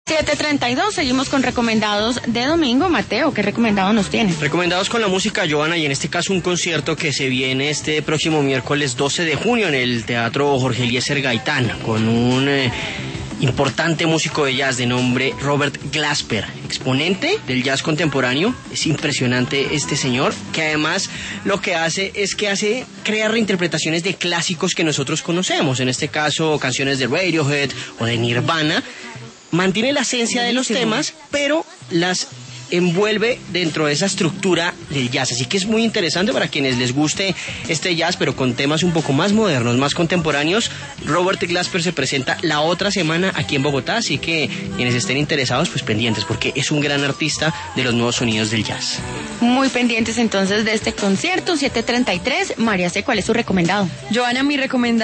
7:32, seguimos con recomendados de domingo. Mateo, ¿qué recomendado nos tiene? Recomendados con la música, Joana, y en este caso un concierto que se viene este próximo miércoles 12 de junio en el Teatro Jorge Eliezer Gaitán, con un importante músico de jazz de nombre Robert Glasper, exponente del jazz contemporáneo. Es impresionante este señor, que además lo que hace es que crea reinterpretaciones de clásicos que nosotros conocemos, en este caso canciones de Radiohead o de Nirvana. Mantiene la esencia de los temas, pero las envuelve dentro de esa estructura del jazz. Así que es muy interesante para quienes les guste este jazz, pero con temas un poco más modernos, más contemporáneos. Robert Glasper se presenta la otra semana aquí en Bogotá, así que quienes estén interesados, pues pendientes, porque es un gran artista de los nuevos sonidos del jazz. Muy pendientes entonces de este concierto. 7:33. María C., ¿cuál es su recomendado? Joana, mi recomendado